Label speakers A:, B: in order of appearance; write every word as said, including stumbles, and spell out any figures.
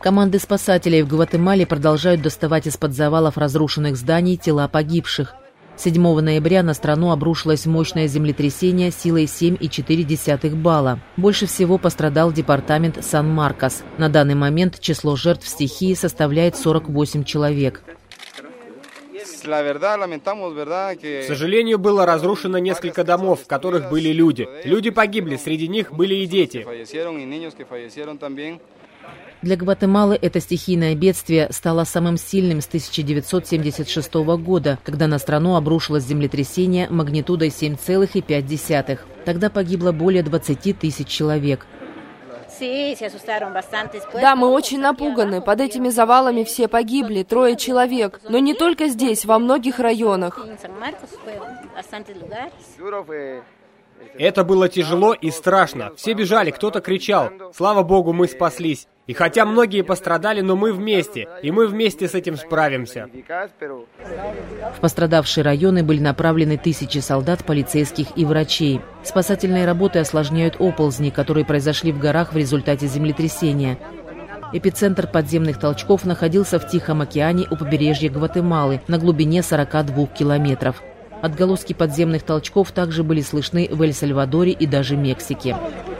A: Команды спасателей в Гватемале продолжают доставать из-под завалов разрушенных зданий тела погибших. седьмого ноября на страну обрушилось мощное землетрясение силой семь и четыре десятых балла. Больше всего пострадал департамент Сан-Маркос. На данный момент число жертв стихии составляет сорок восемь человек.
B: К сожалению, было разрушено несколько домов, в которых были люди. Люди погибли, среди них были и дети.
A: Для Гватемалы это стихийное бедствие стало самым сильным с тысяча девятьсот семьдесят шестого года, когда на страну обрушилось землетрясение магнитудой семь целых пять десятых. Тогда погибло более двадцати тысяч человек.
C: Да, мы очень напуганы. Под этими завалами все погибли, трое человек. Но не только здесь, во многих районах.
B: Это было тяжело и страшно. Все бежали, кто-то кричал. Слава Богу, мы спаслись. И хотя многие пострадали, но мы вместе. И мы вместе с этим справимся.
A: В пострадавшие районы были направлены тысячи солдат, полицейских и врачей. Спасательные работы осложняют оползни, которые произошли в горах в результате землетрясения. Эпицентр подземных толчков находился в Тихом океане у побережья Гватемалы на глубине сорока двух километров. Отголоски подземных толчков также были слышны в Эль-Сальвадоре и даже Мексике.